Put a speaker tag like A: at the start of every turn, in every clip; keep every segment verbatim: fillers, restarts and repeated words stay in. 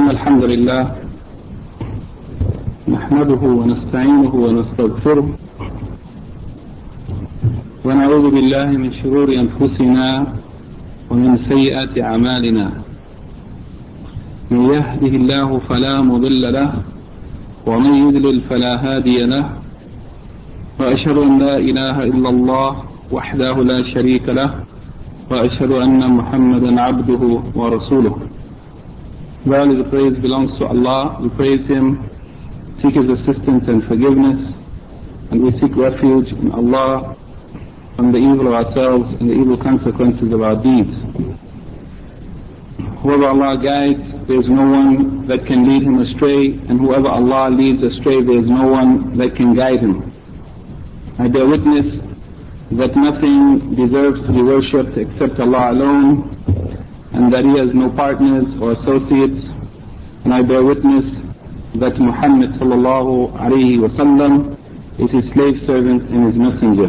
A: إن الحمد لله نحمده ونستعينه ونستغفره ونعوذ بالله من شرور أنفسنا ومن سيئات أعمالنا. من يهده الله فلا مضل له ومن يضلل فلا هادي له، وأشهد أن لا إله إلا الله وحده لا شريك له، وأشهد أن محمدا عبده ورسوله. Verily the praise belongs to Allah. We praise Him, seek His assistance and forgiveness, and we seek refuge in Allah from the evil of ourselves and the evil consequences of our deeds. Whoever Allah guides, there is no one that can lead him astray, and whoever Allah leads astray, there is no one that can guide him. I bear witness that nothing deserves to be worshipped except Allah alone, and that He has no partners or associates. And I bear witness that Muhammad sallallahu alayhi wa sallam is His slave servant and His messenger.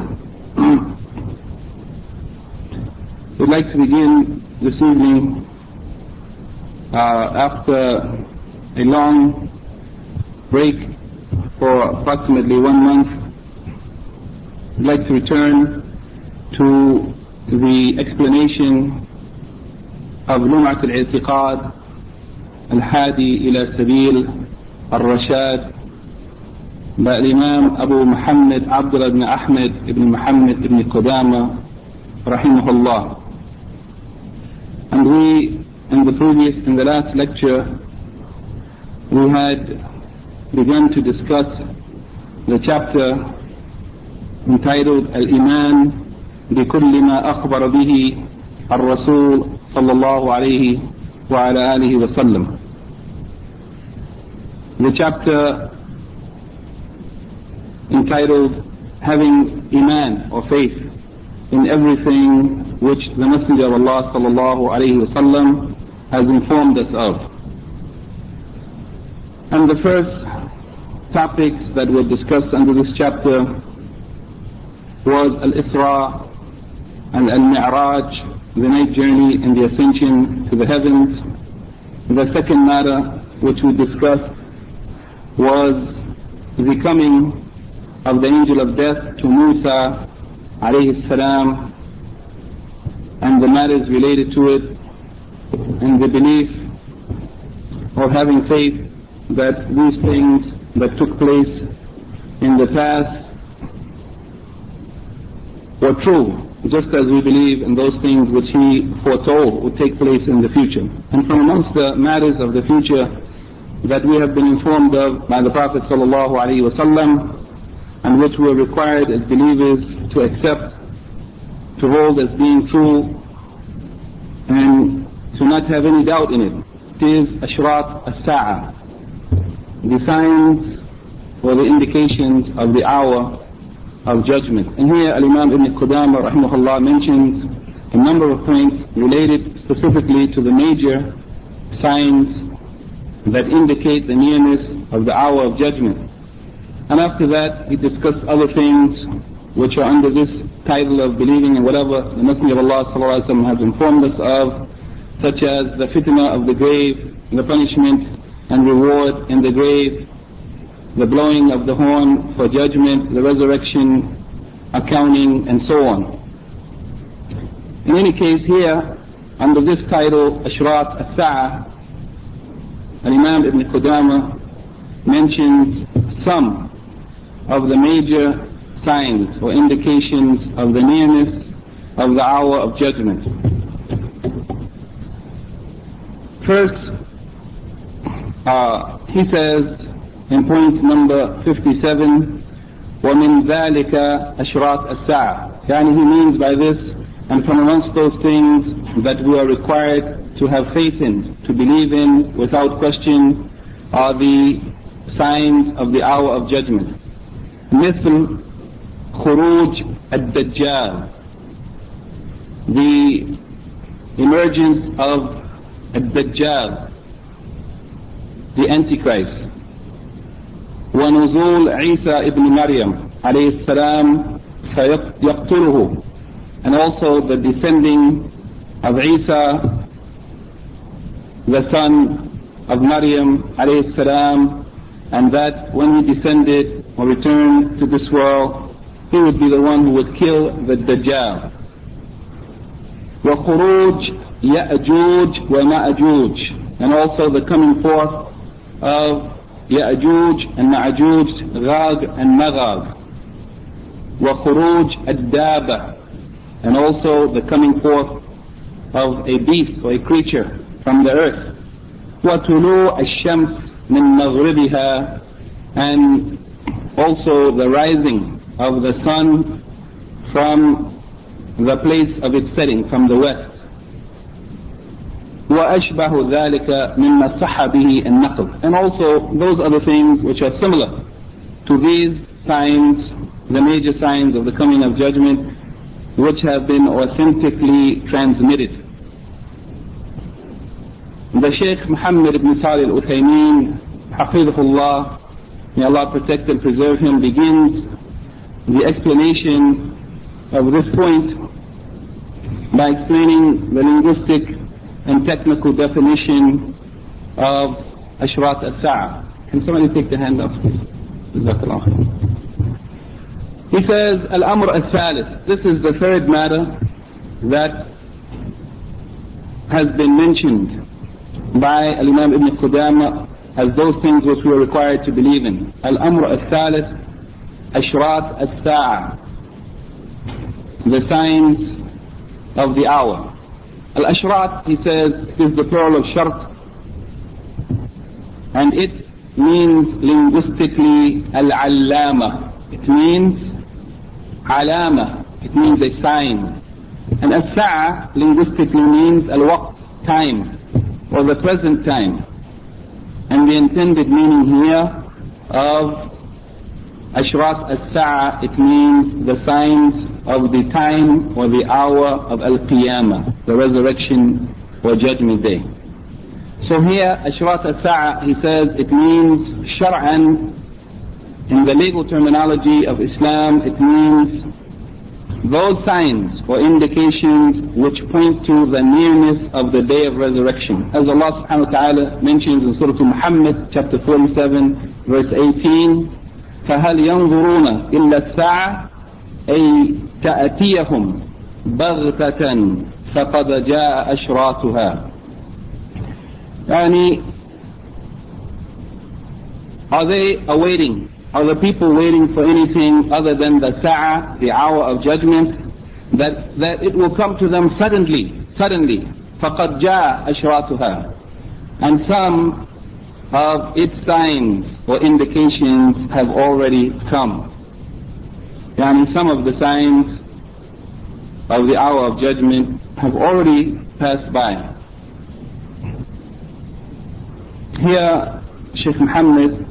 A: We'd like to begin this evening uh, after a long break for approximately one month. We'd like to return to the explanation of Lum'at al-I'tiqad al-Hadi ila Sabil al-Rashad by Imam Abu Muhammad Abdullah ibn Ahmed ibn Muhammad ibn Qudama rahimahullah. And we, in the previous, in the last lecture, we had begun to discuss the chapter entitled Al-Iman بكل ما أخبر به الرسول صلى الله عليه وعلى آله وسلم. The chapter entitled Having Iman or Faith in everything which the Messenger of Allah صلى الله عليه وسلم has informed us of. And the first topics that were discussed under this chapter was Al-Isra and Al-Mi'raj, the night journey and the ascension to the heavens. The second matter which we discussed was the coming of the angel of death to Musa alayhi salam and the matters related to it, and the belief of having faith that these things that took place in the past were true, just as we believe in those things which He foretold would take place in the future. And from amongst the matters of the future that we have been informed of by the Prophet sallallahu alaihi wasallam, and which we are required as believers to accept, to hold as being true, and to not have any doubt in it, is Ashrat as-Sa'ah, the signs or the indications of the hour of judgment. And here Al-Imam Ibn Qudama rahimahullah mentions a number of points related specifically to the major signs that indicate the nearness of the hour of judgment. And after that he discussed other things which are under this title of believing in whatever the Messenger of Allah sallallahu alaihi wasallam has informed us of, such as the fitna of the grave, the punishment and reward in the grave, the blowing of the horn for judgment, the resurrection, accounting, and so on. In any case, here, under this title, Ashrat as-Sa'ah, Imam Ibn Qudama mentions some of the major signs or indications of the nearness of the hour of judgment. First, uh, he says, in point number fifty-seven, وَمِنْ ذَلِكَ أَشْرَاطَ السَّاعَةِ. Yani he means by this, and from amongst those things that we are required to have faith in, to believe in without question, are the signs of the hour of judgment. مثل خروج الدجال, the emergence of الدجال, the Antichrist. ونزول عيسى ابن مريم عليه السلام فيقتله, and also the descending of Isa, the son of Maryam alayhi salam, and that when he descended or returned to this world, he would be the one who would kill the Dajjal. وَخُرُوجْ يَأْجُوجْ وَمَأْجُوجْ, and also the coming forth of Ya'juj and Ma'juj, Ghag and Magog. وَخُرُوجْ الدَّابَةِ, and also the coming forth of a beast or a creature from the earth. وَطُلُوعَ الشَّمْسِ مِنْ مَغْرِبِهَا, and also the rising of the sun from the place of its setting, from the west. وَأَشْبَهُ ذَلِكَ مِمَّا صَحَّ بِهِ النَّقْلُ, and also those other things which are similar to these signs, the major signs of the coming of judgment, which have been authentically transmitted. The Shaykh Muhammad ibn Salih al-Uthaymeen, Hafidhullah, may Allah protect and preserve him, begins the explanation of this point by explaining the linguistic and technical definition of Ashrat al-Sa'a. Can somebody take the hand off, please? He says, Al-Amr al-Thalith. This is the third matter that has been mentioned by Al-Imam Ibn Qudama as those things which we are required to believe in. Al-Amr al-Thalith, Ashrat al-Sa'a, the signs of the hour. Al-Ashrat, he says, is the plural of Shart, and it means linguistically Al-Allama. It means Alama. It means a sign. And As-Sa'a linguistically means Al-Waqt, time, or the present time. And the intended meaning here of Ashrat al-Sa'a, it means the signs of the time or the hour of Al-Qiyamah, the resurrection or judgment day. So here, Ashrat al-Sa'a, he says, it means Shar'an, in the legal terminology of Islam, it means those signs or indications which point to the nearness of the day of resurrection. As Allah subhanahu wa ta'ala mentions in Surah Muhammad, chapter forty-seven, verse eighteen, فَهَلْ يَنْظُرُونَ إِلَّا السَّاعَةَ أَيْ تَأْتِيَهُمْ بَغْتَةً فَقَدْ جَاءَ أَشْرَاطُهَا. Yani, are they awaiting, are the people waiting for anything other than the Sa'a, the hour of judgment, that, that it will come to them suddenly, suddenly, فَقَدْ جَاءَ أَشْرَاطُهَا. And some of its signs or indications have already come. Yani some of the signs of the hour of judgment have already passed by. Here, Shaykh Muhammad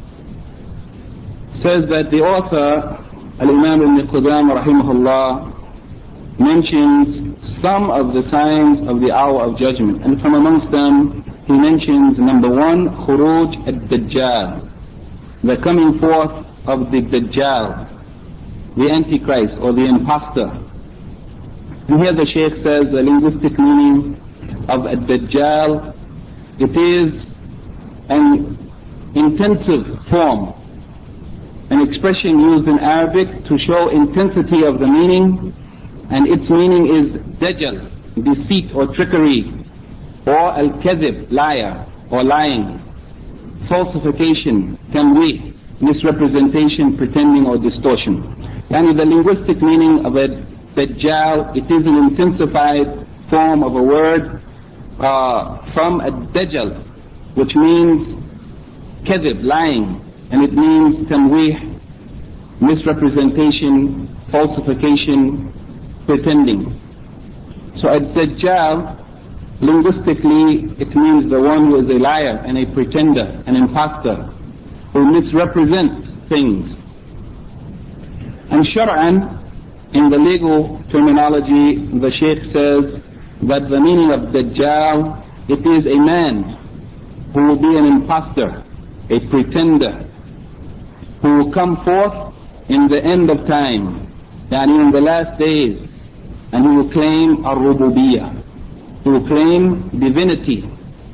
A: says that the author, Al-Imam Ibn Qudama rahimahullah, mentions some of the signs of the hour of judgment. And from amongst them, he mentions number one, Khuruj ad-Dajjal, the coming forth of the Dajjal, the Antichrist or the impostor. And here the Shaykh says the linguistic meaning of ad-Dajjal, it is an intensive form, an expression used in Arabic to show intensity of the meaning, and its meaning is Dajjal, deceit or trickery, or al-kadhib, liar or lying, falsification, tamweeh, misrepresentation, pretending or distortion. And the linguistic meaning of a Dajjal, it is an intensified form of a word uh, from a Dajjal, which means kadhib, lying, and it means tamweeh, misrepresentation, falsification, pretending. So a Dajjal, linguistically, it means the one who is a liar and a pretender, an impostor, who misrepresents things. And Shar'an, in the legal terminology, the Shaykh says that the meaning of Dajjal, it is a man who will be an impostor, a pretender, who will come forth in the end of time, yani in the last days, and he will claim ar-rububiyyah. He will claim divinity,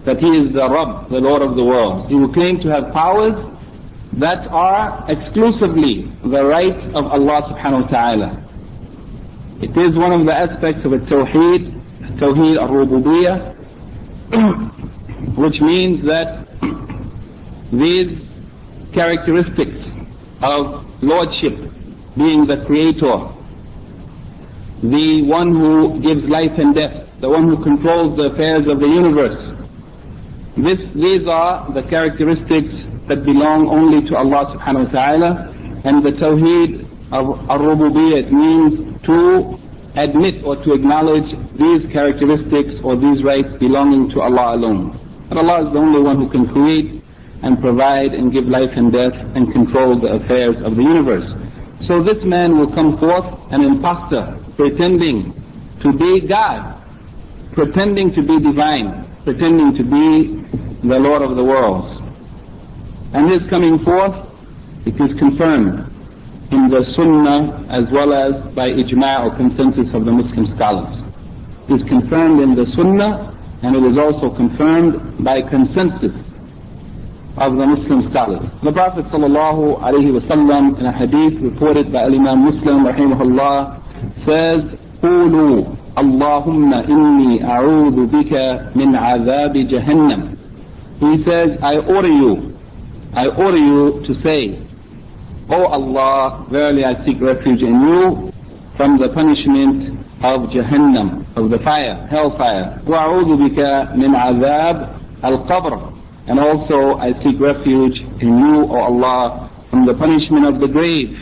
A: that he is the Rabb, the Lord of the world. He will claim to have powers that are exclusively the right of Allah subhanahu wa ta'ala. It is one of the aspects of a Tawheed, Tawheed al-Rububiyyah, which means that these characteristics of Lordship, being the Creator, the one who gives life and death, the one who controls the affairs of the universe, this, these are the characteristics that belong only to Allah subhanahu wa ta'ala. And the Tawheed of al-Rububiyyah means to admit or to acknowledge these characteristics or these rights belonging to Allah alone. But Allah is the only one who can create and provide and give life and death and control the affairs of the universe. So this man will come forth, an impostor, pretending to be God, pretending to be divine, pretending to be the Lord of the worlds. And his coming forth, it is confirmed in the Sunnah as well as by ijma' or consensus of the Muslim scholars. It is confirmed in the Sunnah, and it is also confirmed by consensus of the Muslim scholars. The Prophet sallallahu alaihi wasallam in a hadith reported by Imam Muslim rahimahullah says, قولوا اللهم إني أعوذ بك من عذاب جهنم. He says, I order you, I order you to say, O Allah, verily I seek refuge in you from the punishment of Jahannam, of the fire, hellfire. وأعوذ بك من عذاب القبر. And also I seek refuge in you, O Allah, from the punishment of the grave.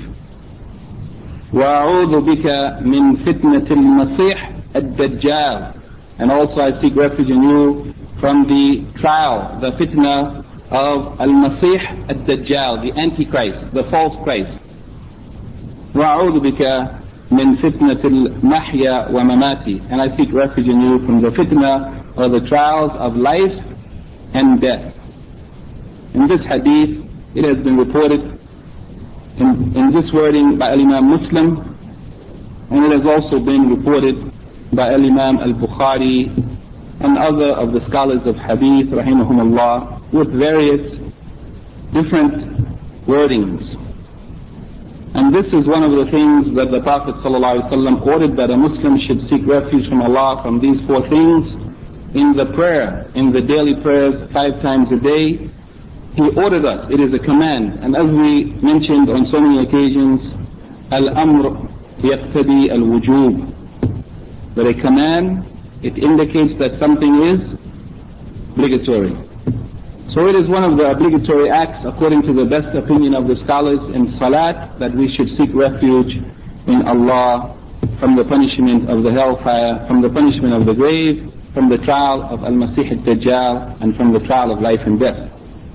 A: وأعوذ بك من فتنة المسيح الدجال. And also I seek refuge in you from the trial, the fitna of Al-Masih Ad-Dajjal, the Antichrist, the false Christ. وأعوذ بك من فتنة المحيا ومماتي. And I seek refuge in you from the fitna or the trials of life and death. In this hadith, it has been reported in, in this wording by Imam Muslim, and it has also been reported by Imam Al-Bukhari and other of the scholars of hadith, rahimahumullah, with various different wordings. And this is one of the things that the Prophet ﷺ ordered, that a Muslim should seek refuge from Allah from these four things in the prayer, in the daily prayers five times a day. He ordered us, it is a command. And as we mentioned on so many occasions, al-amr yaqtadi al-wujub, that a command, it indicates that something is obligatory. So it is one of the obligatory acts, according to the best opinion of the scholars in Salat, that we should seek refuge in Allah from the punishment of the hellfire, from the punishment of the grave, from the trial of Al-Masih Ad-Dajjal, and from the trial of life and death.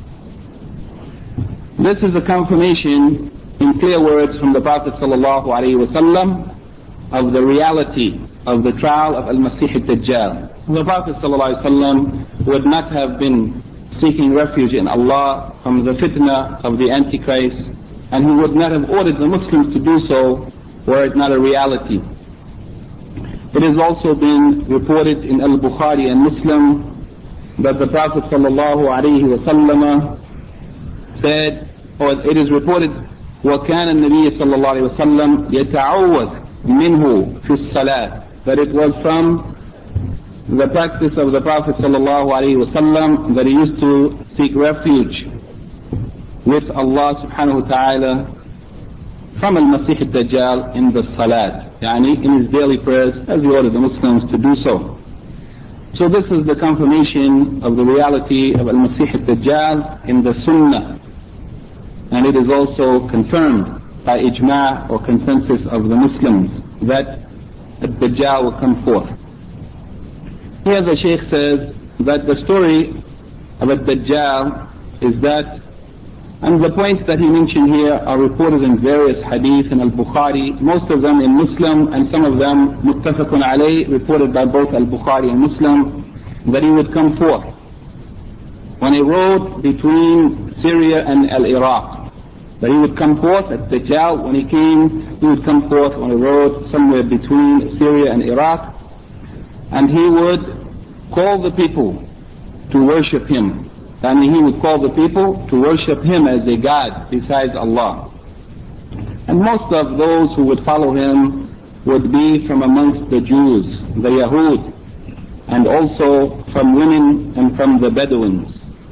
A: This is a confirmation in clear words from the Prophet sallallahu alaihi wasallam of the reality of the trial of Al-Masih Ad-Dajjal. The Prophet sallallahu alaihi wasallam would not have been seeking refuge in Allah from the fitna of the Antichrist, and he would not have ordered the Muslims to do so were it not a reality. It has also been reported in Al-Bukhari and Muslim that the Prophet sallallahu alaihi wasallam said, or it is reported, وَكَانَ النَّبِيُّ صلى الله عليه وسلم يَتَعَوَّذ مِنْهُ فِي الصَّلَاةِ, that it was from the practice of the Prophet sallallahu alaihi wasallam that he used to seek refuge with Allah subhanahu wa ta'ala from Al-Masih Ad-Dajjal in the Salat, yani in his daily prayers, as he ordered the Muslims to do so. So this is the confirmation of the reality of Al-Masih Ad-Dajjal in the Sunnah, and it is also confirmed by ijma' or consensus of the Muslims that Ad-Dajjal will come forth. Here the Shaykh says that the story of Ad-Dajjal is that, and the points that he mentioned here are reported in various hadith in Al-Bukhari, most of them in Muslim, and some of them muttafaqun alayh, reported by both Al-Bukhari and Muslim, that he would come forth on a road between Syria and Al-Iraq. That he would come forth at Dajjal, when he came, he would come forth on a road somewhere between Syria and Iraq, and he would call the people to worship him. And he would call the people to worship him as a God besides Allah. And most of those who would follow him would be from amongst the Jews, the Yahud, and also from women and from the Bedouins.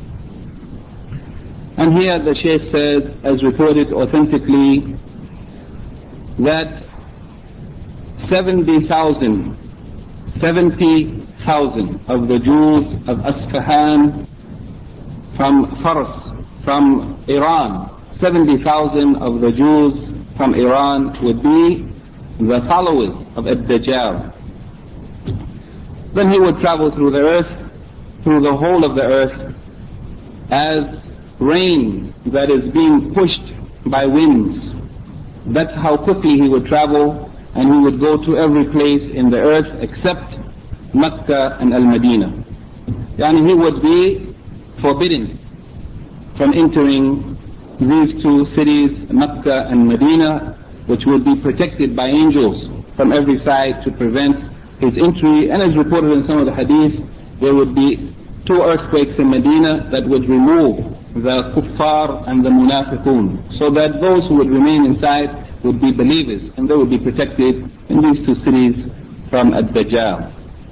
A: And here the Shaykh says, as reported authentically, that seventy thousand, seventy thousand of the Jews of Asfahan, from Fars, from Iran, seventy thousand of the Jews from Iran would be the followers of Ad-Dajjal. Then he would travel through the earth, through the whole of the earth, as rain that is being pushed by winds. That's how quickly he would travel, and he would go to every place in the earth except Mecca and Al-Madinah. Yani he would be forbidden from entering these two cities, Mecca and Medina, which would be protected by angels from every side to prevent his entry. And as reported in some of the hadith, there would be two earthquakes in Medina that would remove the kuffar and the munafiqun, so that those who would remain inside would be believers, and they would be protected in these two cities from Ad-Dajjal.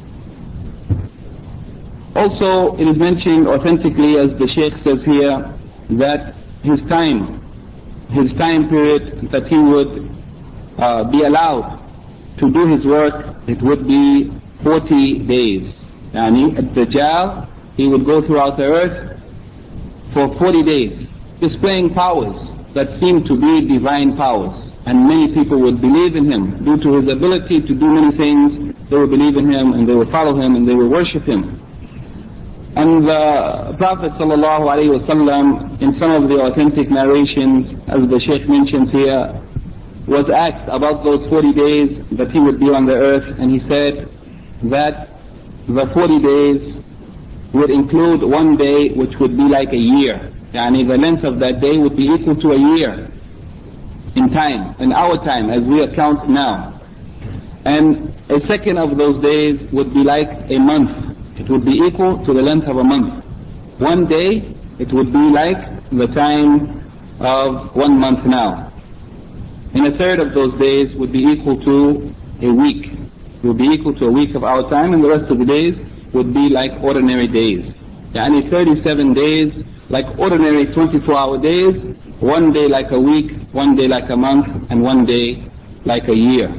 A: Also, it is mentioned authentically, as the Shaykh says here, that his time, his time period that he would uh, be allowed to do his work, it would be forty days. Yani at Dajjal, he would go throughout the earth for forty days, displaying powers that seem to be divine powers. And many people would believe in him due to his ability to do many things. They would believe in him, and they would follow him, and they would worship him. And the Prophet ﷺ, in some of the authentic narrations, as the Shaykh mentions here, was asked about those forty days that he would be on the earth, and he said that the forty days would include one day which would be like a year. Yani the length of that day would be equal to a year in time, in our time, as we account now. And a second of those days would be like a month. It would be equal to the length of a month. One day, it would be like the time of one month now. And a third of those days would be equal to a week. It would be equal to a week of our time, and the rest of the days would be like ordinary days. Yani thirty-seven days like ordinary twenty-four hour days, one day like a week, one day like a month, and one day like a year.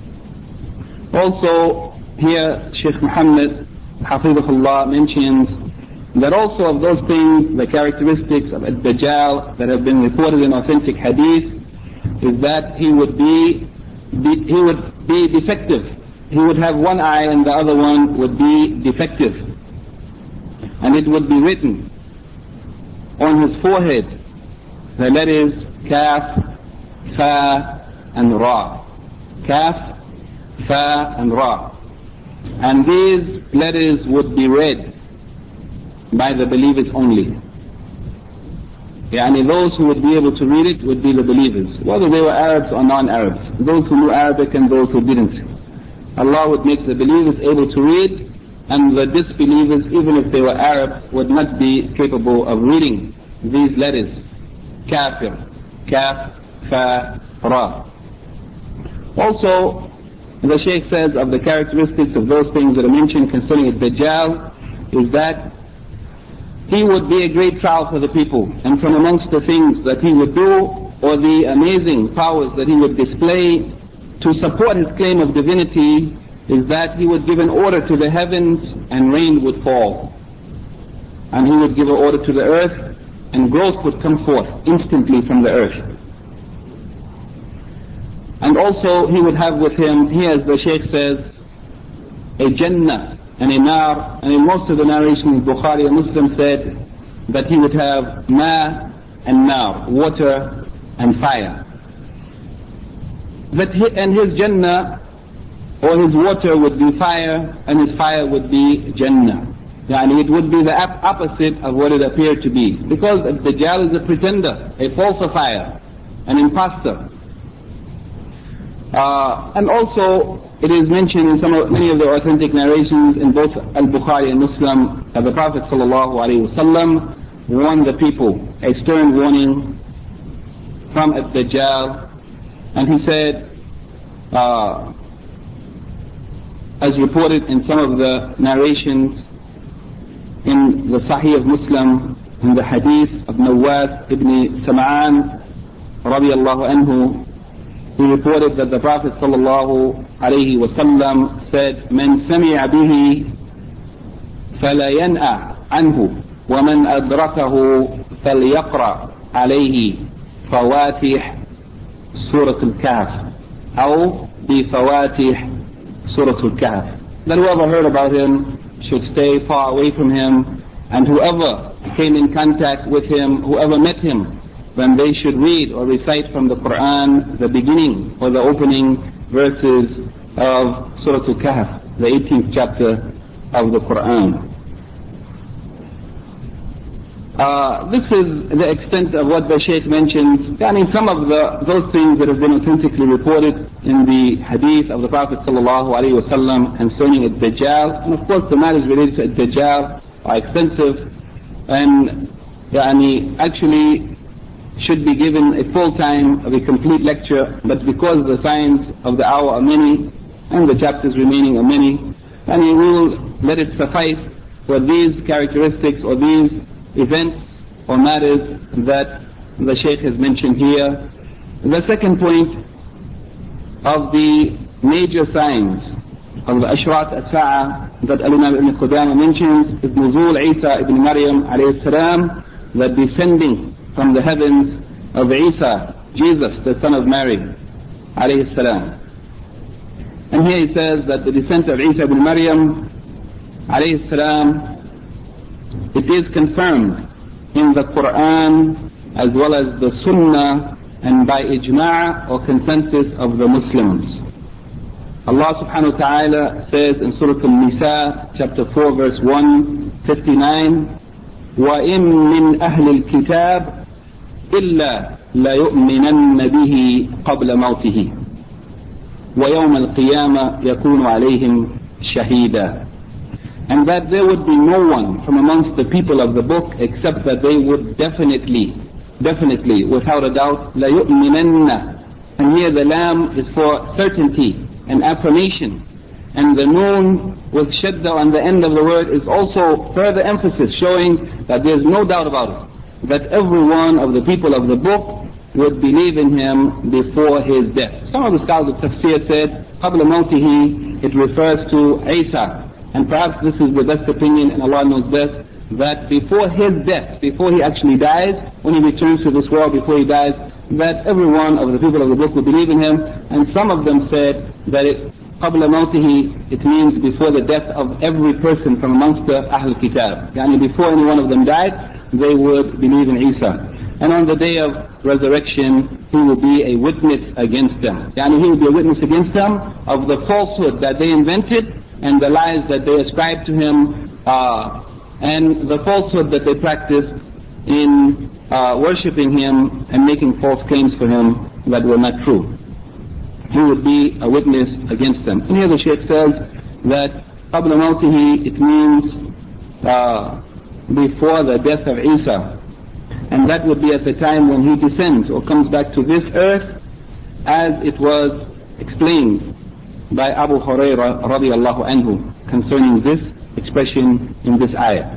A: Also, here Shaykh Muhammad Hafidhullah mentions that also of those things, the characteristics of Ad-Dajjal that have been reported in authentic hadith, is that he would be, be he would be defective. He would have one eye and the other one would be defective. And it would be written on his forehead the letters Kaf, Fa, and Ra. Kaf, Fa, and Ra. And these letters would be read by the believers only. Yani those who would be able to read it would be the believers, whether they were Arabs or non-Arabs, those who knew Arabic and those who didn't. Allah would make the believers able to read, and the disbelievers, even if they were Arabs, would not be capable of reading these letters. Kafir, Kaf, Fa, Ra. Also, the Shaykh says of the characteristics of those things that are mentioned concerning Ad-Dajjal is that he would be a great trial for the people, and from amongst the things that he would do, or the amazing powers that he would display to support his claim of divinity, is that he would give an order to the heavens and rain would fall. And he would give an order to the earth and growth would come forth instantly from the earth. And also he would have with him, here as the Shaykh says, a Jannah and a Nar, and in most of the narrations Bukhari and Muslim said that he would have Ma and Nar, water and fire. That he, and his Jannah or his water would be fire and his fire would be Jannah. Yani it would be the opposite of what it appeared to be. Because Dajjal is a pretender, a falsifier, an impostor. Uh, and also, it is mentioned in some of, many of the authentic narrations in both Al-Bukhari and Muslim that the Prophet ﷺ warned the people, a stern warning from Ad-Dajjal, and he said, uh, as reported in some of the narrations in the Sahih of Muslim, in the hadith of Nawas ibn Sam'an radiyallahu anhu, he reported that the Prophet sallallahu alayhi wa sallam said, "Man sami'a bihi fala yan'a anhu, wa man adrakahu falyaqra alayhi fawatih Surah Al-Kahf, or bi fawatih Surah Al-Kahf." That whoever heard about him should stay far away from him, and whoever came in contact with him, whoever met him, then they should read or recite from the Quran the beginning or the opening verses of Surah Al-Kahf, the eighteenth chapter of the Quran. Uh, this is the extent of what the Shaykh mentions. I mean, some of the, those things that have been authentically reported in the hadith of the Prophet sallallahu alaihi wasallam concerning Ad-Dajjal, and of course the matters related to Ad-Dajjal are extensive, and yani, actually should be given a full time of a complete lecture, but because the signs of the hour are many and the chapters remaining are many, and we will let it suffice for these characteristics or these events or matters that the Shaykh has mentioned here. The second point of the major signs of the Ashrat as-Sa'ah that Al-Imam Ibn Qudama mentions is Nuzul Isa ibn Maryam alayhi salam, the descending from the heavens of Isa, Jesus, the son of Mary, alayhi salam. And here he says that the descent of Isa ibn Maryam, alayhi salam, it is confirmed in the Quran as well as the Sunnah and by ijma' or consensus of the Muslims. Allah subhanahu wa ta'ala says in Surah Al-Nisa, chapter four, verse one fifty-nine, وَإِن مِّنْ أَهْلِ الْكِتَابِ إِلَّا لَيُؤْمِنَنَّ بِهِ قَبْلَ مَوْتِهِ وَيَوْمَ الْقِيَامَةِ يَكُونُ عَلَيْهِمْ شَهِيدًا. And that there would be no one from amongst the people of the book except that they would definitely, definitely, without a doubt, لَيُؤْمِنَنَّ. And here the lam is for certainty and affirmation. And the noon with shadda on the end of the word is also further emphasis, showing that there is no doubt about it, that every one of the people of the book would believe in him before his death. Some of the scholars of tafsir said, قَبْلَ مَوْتِهِ, it refers to Isa. And perhaps this is the best opinion, and Allah knows best, that before his death, before he actually dies, when he returns to this world, before he dies, that every one of the people of the book would believe in him. And some of them said that it, قَبْلَ مَوْتِهِ, it means before the death of every person from amongst the Ahl Kitab. Yani before any one of them died, they would believe in Isa. And on the day of resurrection, he will be a witness against them. Yani he will be a witness against them of the falsehood that they invented and the lies that they ascribed to him, uh, and the falsehood that they practiced in uh, worshipping him and making false claims for him that were not true. He would be a witness against them. And here the Shaykh says that قَبْلَ مَوْتِهِ, it means uh, before the death of Isa. And that would be at the time when he descends or comes back to this earth, as it was explained by Abu Hurairah radiallahu anhu concerning this expression in this ayah.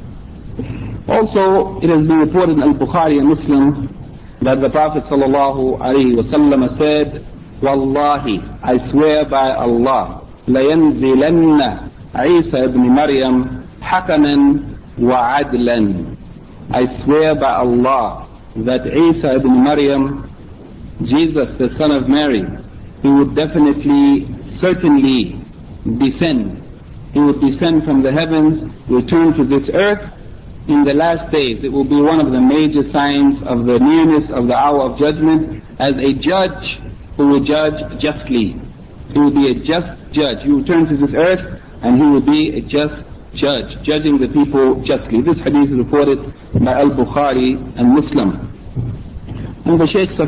A: Also, it has been reported in Al-Bukhari and Muslim that the Prophet sallallahu alayhi wa sallam said, Wallahi, I swear by Allah, لَيَنْزِلَنَّ عِيسَى ibn Maryam حَكَمًا وَعَدْلًا. I swear by Allah that Isa ibn Maryam, Jesus the son of Mary, he would definitely, certainly descend. He would descend from the heavens, return to this earth in the last days. It will be one of the major signs of the nearness of the hour of judgment, as a judge who will judge justly. He will be a just judge. He will return to this earth and he will be a just judge, judging the people justly. This hadith is reported by Al-Bukhari and Muslim. And the Shaykh suffice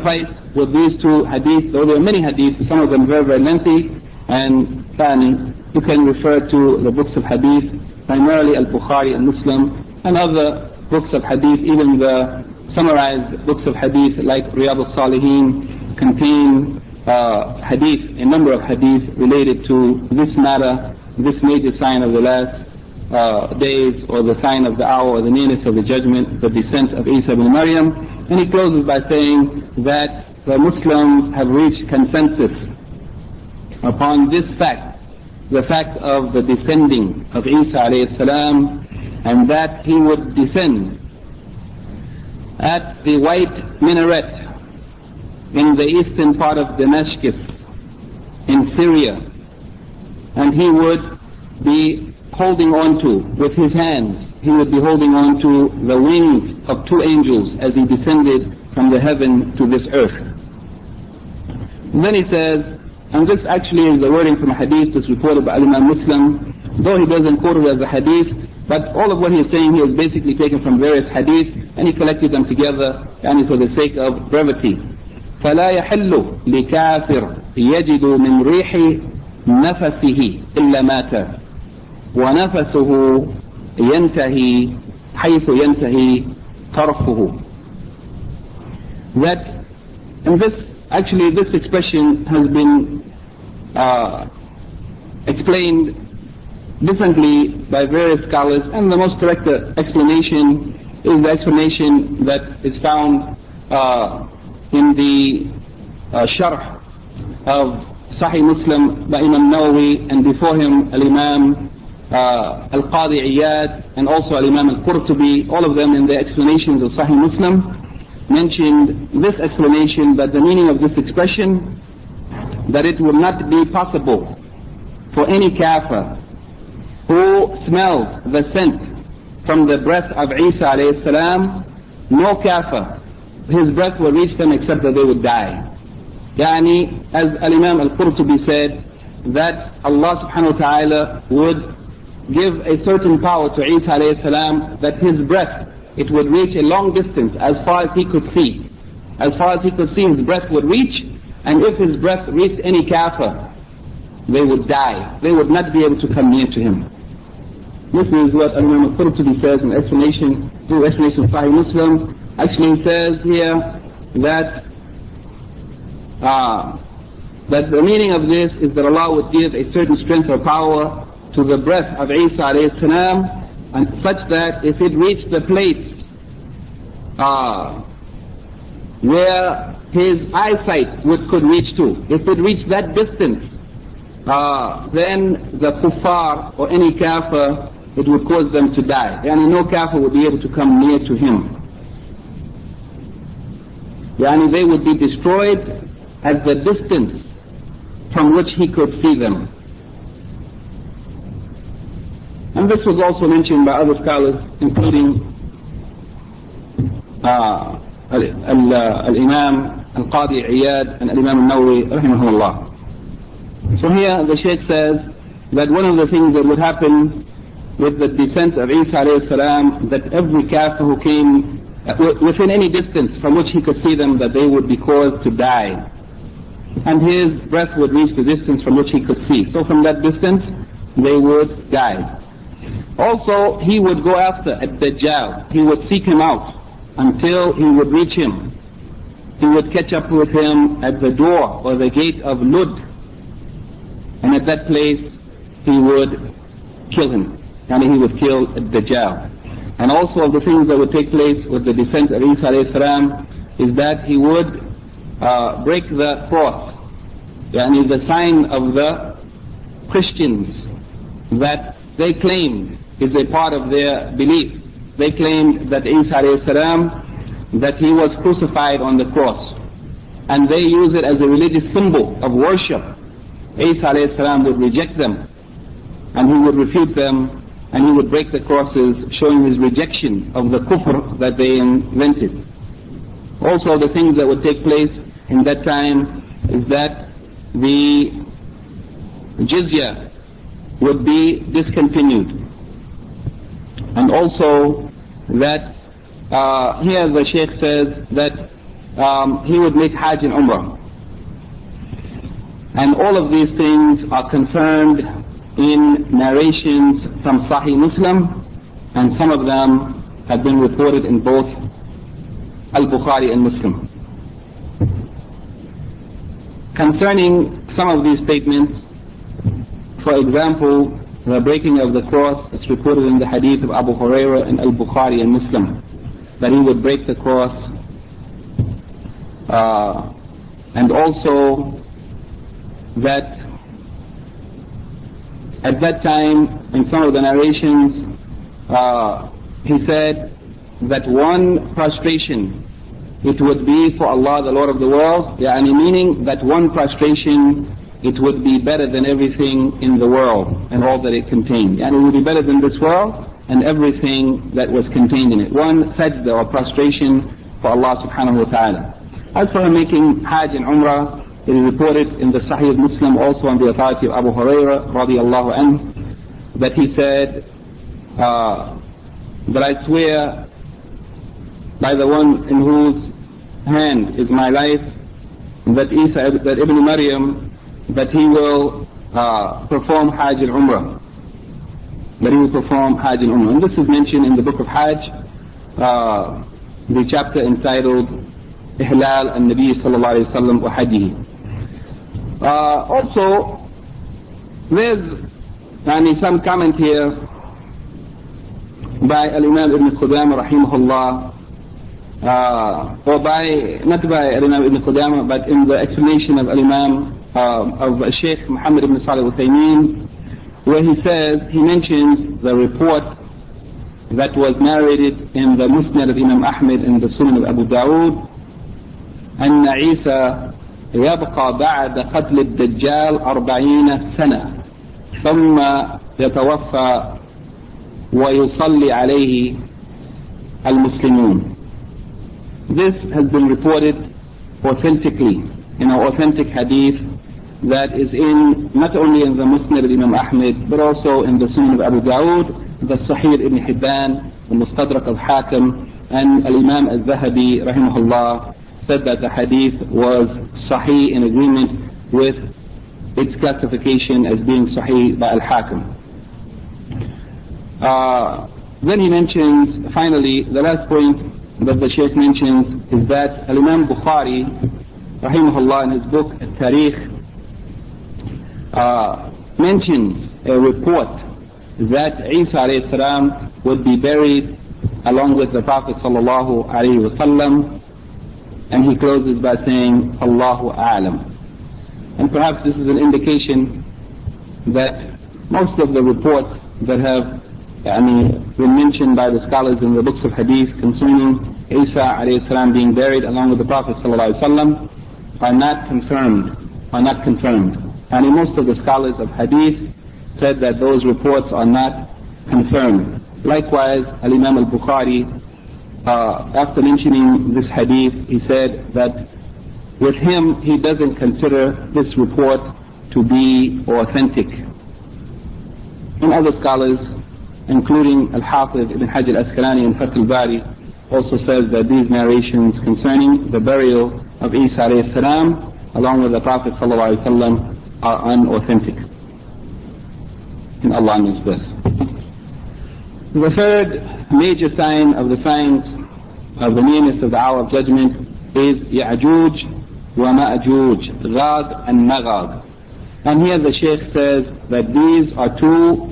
A: with these two hadiths, though there are many hadiths, some of them very, very lengthy, and thani, you can refer to the books of hadith, primarily Al-Bukhari and Muslim, and other books of hadith, even the summarized books of hadith like Riyadh al-Salihin contain uh, hadith, a number of hadith related to this matter, this major sign of the last uh, days, or the sign of the hour, or the nearness of the judgment, the descent of Isa ibn Maryam. And he closes by saying that the Muslims have reached consensus upon this fact, the fact of the descending of Isa alayhi salam, and that he would descend at the white minaret in the eastern part of Damascus in Syria, and he would be holding on to, with his hands, he would be holding on to the wings of two angels as he descended from the heaven to this earth. And then he says, and this actually is the wording from a hadith that's reported by Imam Muslim, though he doesn't quote it as a hadith, but all of what he is saying here is basically taken from various hadiths, and he collected them together, and for the sake of brevity. فَلَا يَحِلُّ لِكَافِرْ يَجِدُ مِنْ رِيحِ نَفَسِهِ إِلَّا مَاتَ وَنَفَسُهُ يَنْتَهِي حَيْثُ يَنْتَهِي طَرْفُهُ. That, and this, actually this expression has been uh, explained differently by various scholars, and the most correct explanation is the explanation that is found uh, in the uh, Sharh of Sahih Muslim by Imam Nawawi, and before him Al-Imam uh, Al-Qadi Iyad, and also Al-Imam Al-Qurtubi. All of them in the explanations of Sahih Muslim mentioned this explanation, that the meaning of this expression, that it would not be possible for any kafir who smelled the scent from the breath of Isa alayhi salam, no kafir, his breath will reach them except that they would die. Yani, as Al-Imam Al-Qurtubi said, that Allah subhanahu wa ta'ala would give a certain power to Isa alayhi salam, that his breath, it would reach a long distance as far as he could see. As far as he could see, his breath would reach, and if his breath reached any kafir, they would die. They would not be able to come near to him. This is what Imam Al-Qurtubi says in explanation, through explanation of Sahih Muslim. Actually he says here that uh, that the meaning of this is that Allah would give a certain strength or power to the breath of Isa alayhi salam, and such that if it reached the place uh, where his eyesight would, could reach to, if it reached that distance, uh, then the kuffar or any kafir, it would cause them to die. Yani no kafir would be able to come near to him. Yani they would be destroyed at the distance from which he could see them. And this was also mentioned by other scholars, including uh, Al-Imam Al-Qadi Iyad and Al-Imam Al-Nawawi rahimahullah. So here the Shaykh says that one of the things that would happen with the descent of Isa alayhi salam, that every kafir who came within any distance from which he could see them, that they would be caused to die, and his breath would reach the distance from which he could see. So from that distance they would die. Also he would go after Ad-Dajjal. He would seek him out until he would reach him. He would catch up with him at the door or the gate of Lud, and at that place he would kill him, and he would kill Ad-Dajjal. And also of the things that would take place with the descent of Isa alayhi salam is that he would uh, break the cross, yani the sign of the Christians that they claimed is a part of their belief. They claimed that Isa alayhi salam, that he was crucified on the cross, and they use it as a religious symbol of worship. Isa alayhi salam would reject them, and he would refute them, and he would break the crosses, showing his rejection of the kufr that they invented. Also the things that would take place in that time is that the jizya would be discontinued, and also that uh, here the Shaykh says that um, he would make Hajj and Umrah. And all of these things are confirmed in narrations from Sahih Muslim, and some of them have been reported in both Al-Bukhari and Muslim. Concerning some of these statements, for example, the breaking of the cross is reported in the hadith of Abu Hurairah in Al-Bukhari and Muslim, that he would break the cross, uh, and also that at that time, in some of the narrations, uh, he said that one prostration, it would be for Allah, the Lord of the world, yani meaning that one prostration, it would be better than everything in the world and all that it contained. And it would be better than this world and everything that was contained in it. One sajda or prostration for Allah subhanahu wa ta'ala. As for making Hajj and Umrah, it is reported in the Sahih Muslim also on the authority of Abu Hurairah radiallahu anhu, that he said, uh, that I swear by the one in whose hand is my life, that Isa, that Ibn Maryam, that he will uh, perform Hajj and Umrah. That he will perform Hajj and Umrah. And this is mentioned in the book of Hajj, uh, the chapter entitled Ihlal al-Nabi sallallahu alayhi wa sallam wa Hajjihi. Uh, also, there's uh, some comment here by Al-Imam Ibn Qudamah rahimahullah, uh, or by, not by Al-Imam Ibn Qudamah, but in the explanation of Al-Imam uh, of Shaykh Muhammad ibn Salih al-Uthaymeen, where he says, he mentions the report that was narrated in the Musnad of Imam Ahmad and the Sunan of Abu Dawood, أن عيسى يبقى بعد قتل الدجال أربعين سنة ثم يتوفى ويصلي عليه المسلمون. This has been reported authentically in an authentic hadith that is in, not only in the Musnad of Imam Ahmad, but also in the Sunan of Abu Dawood, the Sahih ibn Hibban, the Mustadrak al-Hakim, and Al-Imam al-Zahabi rahimahullah said that the hadith was Sahih in agreement with its classification as being Sahih by Al-Hakim. Uh, then he mentions, finally, the last point that the Shaykh mentions is that Al-Imam Bukhari rahimahullah in his book Al-Tarikh uh, mentions a report that Isa alayhi salam would be buried along with the Prophet sallallahu alayhi wa sallam, and he closes by saying Allahu A'lam. And perhaps this is an indication that most of the reports that have I mean, been mentioned by the scholars in the books of hadith concerning Isa alayhi salam being buried along with the Prophet sallallahu alayhi wa sallam are not confirmed, are not confirmed. And most of the scholars of hadith said that those reports are not confirmed. Likewise, Al-Imam al-Bukhari, uh, after mentioning this hadith, he said that with him, he doesn't consider this report to be authentic. And other scholars, including Al-Hafiz Ibn Hajar al-Asqalani in Fath al-Bari, also says that these narrations concerning the burial of Isa alayhi salam along with the Prophet sallallahu alayhi wa sallam are unauthentic. And Allah knows best. The third major sign of the signs of the nearness of the hour of judgment is Ya'juj wa Ma'juj, Gog and Magog. And here the Shaykh says that these are two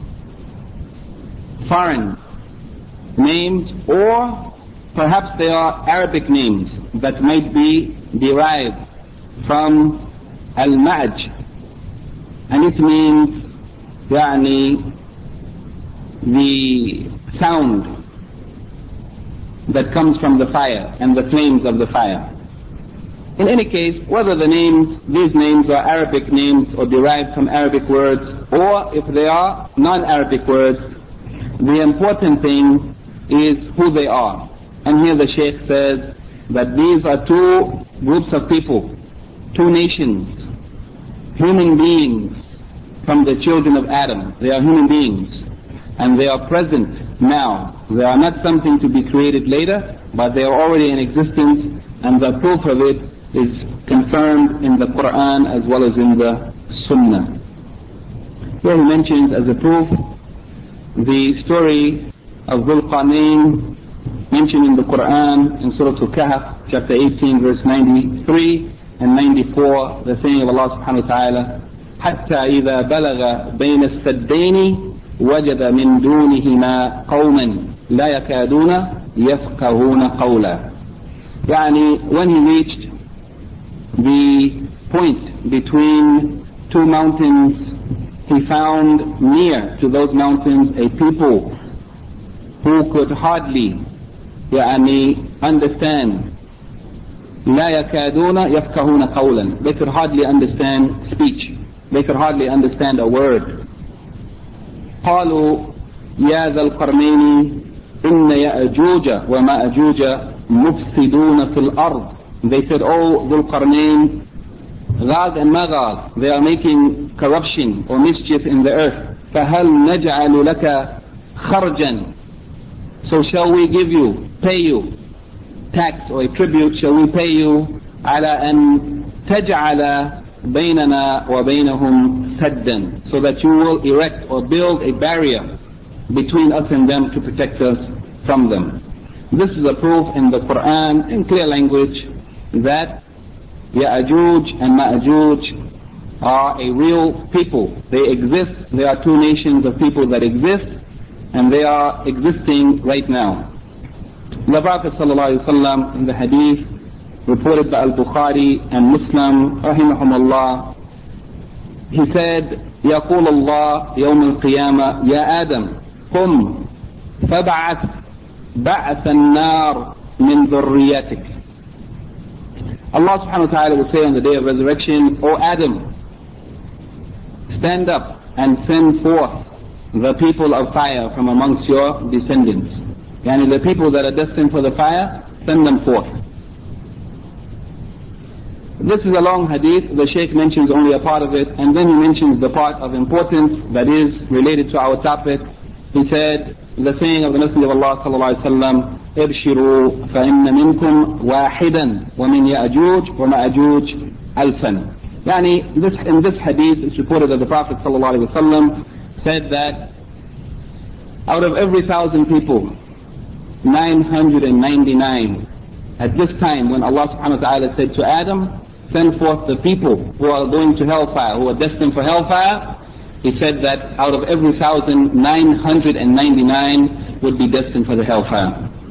A: foreign names, or perhaps they are Arabic names that might be derived from Al-Ma'j, and it means يعني the sound that comes from the fire and the flames of the fire. In any case, whether the names, these names are Arabic names or derived from Arabic words, or if they are non-Arabic words, the important thing is who they are. And here the Shaykh says that these are two groups of people, two nations, human beings from the children of Adam. They are human beings, and they are present now. They are not something to be created later, but they are already in existence, and the proof of it is confirmed in the Quran as well as in the Sunnah. Here he mentions as a proof the story of Dhul Qarnayn mentioned in the Quran in Surah Al-Kahf, chapter eighteen, verse ninety-three and ninety-four, the saying of Allah subhanahu wa ta'ala, حَتَّى إِذَا بَلَغَ بَيْنَ السَّدَّيْنِ وَجَدَ مِن دُونِهِمَا قَوْمًا لَا يَكَادُونَ يَفْقَهُونَ قَوْلًا. Yani, when he reached the point between two mountains, he found near to those mountains a people who could hardly يعني, understand. لا يكادون يفقهون قولا. They could hardly understand speech. They could hardly understand a word. قالوا يا ذا القرنين إن يأجوج ومأجوج مفسدون في الأرض. They said, oh Dhul Qarnayn, Gog and Magog, they are making corruption or mischief in the earth. فهل نجعل لك خرجا. So shall we give you, pay you, tax or a tribute, shall we pay you على أن تجعل بيننا وبينهم سدا, so that you will erect or build a barrier between us and them to protect us from them. This is a proof in the Quran in clear language that Ya'juj and Ma'juj are a real people. They exist. There are two nations of people that exist, and they are existing right now. The Prophet ﷺ in the hadith reported by Al-Bukhari and Muslim rahimahumullah, he said, يقول الله يوم القيامة يا آدم قم فبعث بعث النار من ذريتك. Allah subhanahu wa ta'ala will say on the day of resurrection, O Adam, stand up and send forth the people of fire from amongst your descendants. Yani the people that are destined for the fire, send them forth. This is a long hadith. The Shaykh mentions only a part of it, and then he mentions the part of importance that is related to our topic. He said, the saying of the Messenger of Allah sallallahu alaihi wasallam, ابشروا فإن منكم واحدا ومن يأجوج ومأجوج ألفا. Yani, this, in this hadith it's reported that the Prophet sallallahu alaihi wasallam said that out of every thousand people, nine hundred ninety-nine, at this time when Allah subhanahu wa ta'ala said to Adam, send forth the people who are going to hellfire, who are destined for hellfire, he said that out of every thousand, nine hundred ninety-nine would be destined for the hellfire.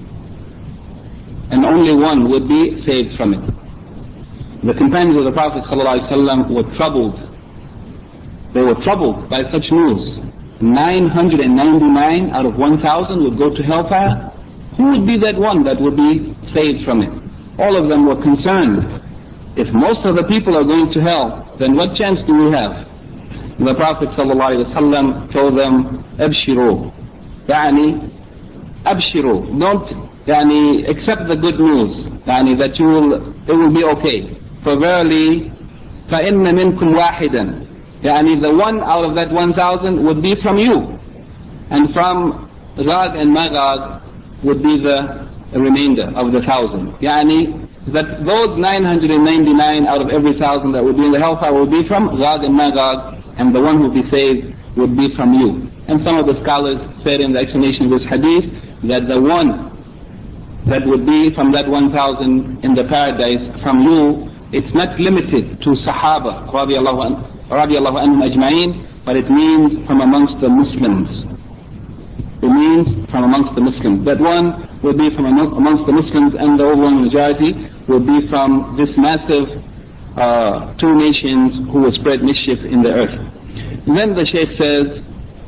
A: And only one would be saved from it. The companions of the Prophet ﷺ were troubled. They were troubled by such news. nine hundred ninety-nine out of one thousand would go to hellfire. Who would be that one that would be saved from it? All of them were concerned. If most of the people are going to hell, then what chance do we have? The Prophet ﷺ told them, Abshiru. Yani, Abshiru. Don't yani, accept the good news. Yani, that you will, it will be okay. For verily, فَإِنَّ مِنْكُمْ وَاحِدًا. Yani, the one out of that one thousand would be from you. And from Gog and Magog would be the remainder of the thousand. Yani, that those nine hundred ninety-nine out of every thousand that would be in the hellfire would be from Gog and Magog, and the one who would be saved would be from you. And some of the scholars said in the explanation of this hadith that the one that would be from that one thousand in the paradise from you, it's not limited to Sahaba radiallahu anhum ajma'in, but it means from amongst the Muslims. It means from amongst the Muslims. That one will be from amongst the Muslims, and the overwhelming majority will be from this massive uh, two nations who will spread mischief in the earth. And then the Shaykh says,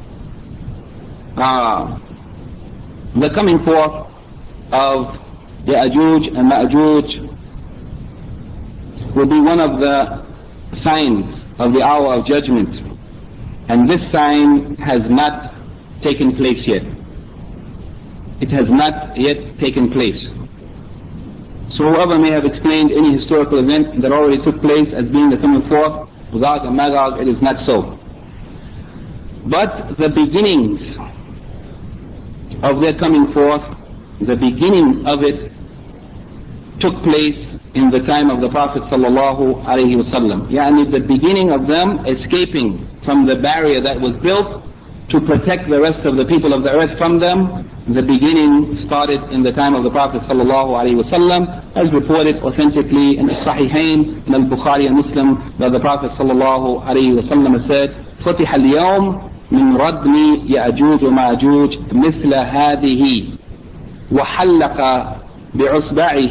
A: uh, the coming forth of Ya'juj and Ma'juj will be one of the signs of the hour of judgment. And this sign has not taken place yet. It has not yet taken place. So whoever may have explained any historical event that already took place as being the coming forth of Gog and Magog, it is not so. But the beginnings of their coming forth, the beginning of it took place in the time of the Prophet sallallahu alaihi wasallam. Yani the beginning of them escaping from the barrier that was built to protect the rest of the people of the earth from them, the beginning started in the time of the Prophet sallallahu alaihi wasallam, as reported authentically in the Sahihain, in Al-Bukhari and Muslim, that the Prophet sallallahu alaihi wasallam said, فُتِحَ الْيَوْمِ من ردم يأجوج ومأجوج مثل هذه وحلق بعصبعه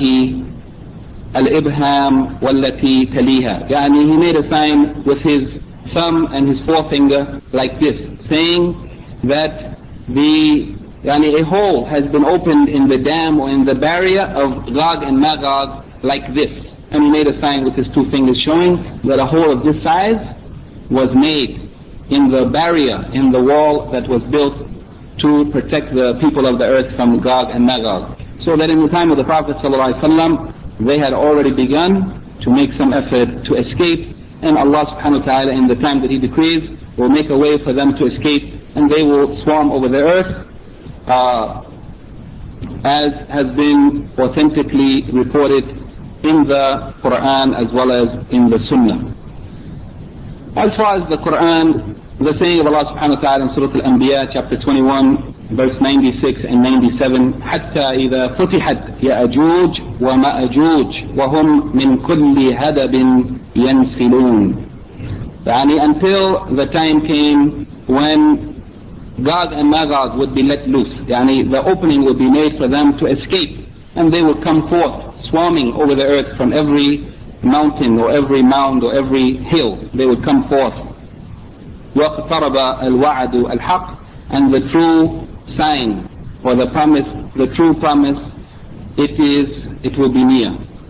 A: الإبهام والتي تليها. يعني he made a sign with his thumb and his forefinger like this, saying that the yani a hole has been opened in the dam or in the barrier of Gog and Magog like this. And he made a sign with his two fingers showing that a hole of this size was made in the barrier, in the wall that was built to protect the people of the earth from Gog and Magog. So that in the time of the Prophet ﷺ, they had already begun to make some effort to escape, and Allah subhanahu wa ta'ala in the time that He decrees will make a way for them to escape, and they will swarm over the earth, uh, as has been authentically reported in the Quran as well as in the Sunnah. As far as the Quran, the saying of Allah subhanahu wa ta'ala in Surah Al-Anbiya chapter twenty-one verse ninety-six and ninety-seven, حتى إذا فتحت يأجوج ومأجوج وهم من كل هدب ينسلون. يعني until the time came when Gog and Magog would be let loose. يعني the opening would be made for them to escape, and they would come forth swarming over the earth from every mountain or every mound or every hill. They would come forth. وَاقْتَرَبَ الْوَعْدُ الْحَقِّ, and the true sign or the promise, the true promise, it is, it will be near.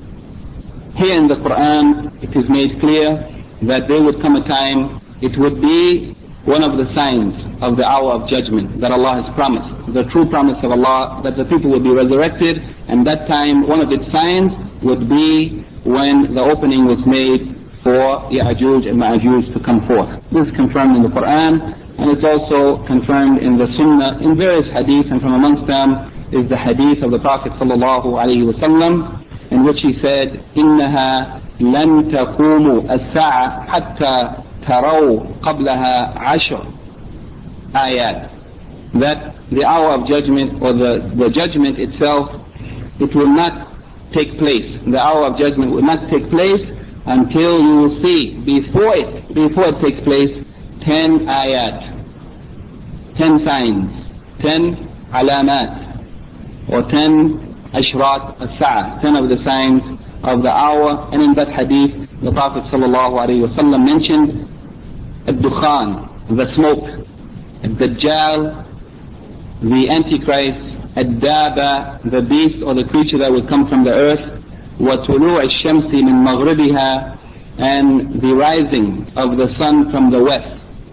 A: Here in the Quran, it is made clear that there would come a time, it would be one of the signs of the hour of judgment that Allah has promised, the true promise of Allah, that the people will be resurrected, and that time, one of its signs would be when the opening was made for Ya'juj and Ma'juj to come forth. This is confirmed in the Quran, and it's also confirmed in the Sunnah in various hadiths, and from amongst them is the hadith of the Prophet sallallahu alaihi wasallam, in which he said, إنها لن تقوم الساعة حتى تروا قبلها عشر آيات. That the hour of judgment, or the, the judgment itself, it will not take place. The hour of judgment will not take place until you will see before it, before it takes place, ten ayat, ten signs, ten alamat, or ten ashrat as-sa'a, ten of the signs of the hour. And in that hadith, the Prophet sallallahu alaihi wasallam mentioned ad-dukhan, the smoke, ad-dajjal, the antichrist, ad-daba, the beast or the creature that will come from the earth, وَطُلُوعِ الشَّمْسِ مِنْ مَغْرِبِهَا, and the rising of the sun from the west,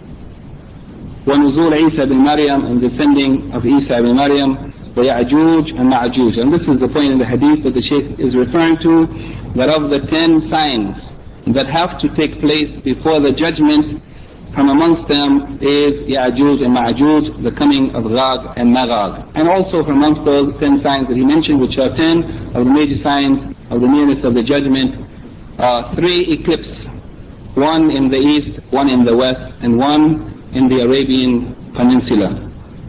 A: وَنُزُولِ عِيسَى بن Maryam, and descending of Isa ibn Maryam, وَيَعْجُوجْ and Ma'juj. And this is the point in the hadith that the Shaykh is referring to, that of the ten signs that have to take place before the judgment, from amongst them is Ya'juj and Ma'juj, the coming of Gog and Magog. And also from amongst those ten signs that he mentioned, which are ten of the major signs of the nearness of the judgment, uh, three eclipses, one in the east, one in the west, and one in the Arabian Peninsula.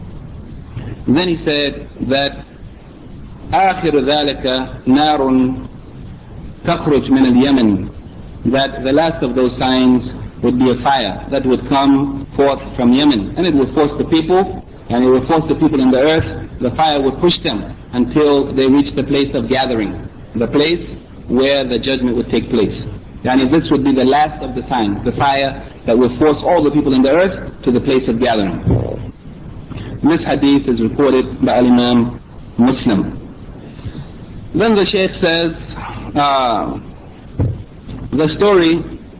A: Then he said that آخر ذلك نار تخرج من اليمن, that the last of those signs would be a fire that would come forth from Yemen, and it would force the people, and it would force the people in the earth. The fire would push them until they reached the place of gathering, the place where the judgment would take place. Yani this would be the last of the signs, the fire that will force all the people in the earth to the place of gathering. This hadith is reported by Imam Muslim. Then the Shaykh says, uh, the story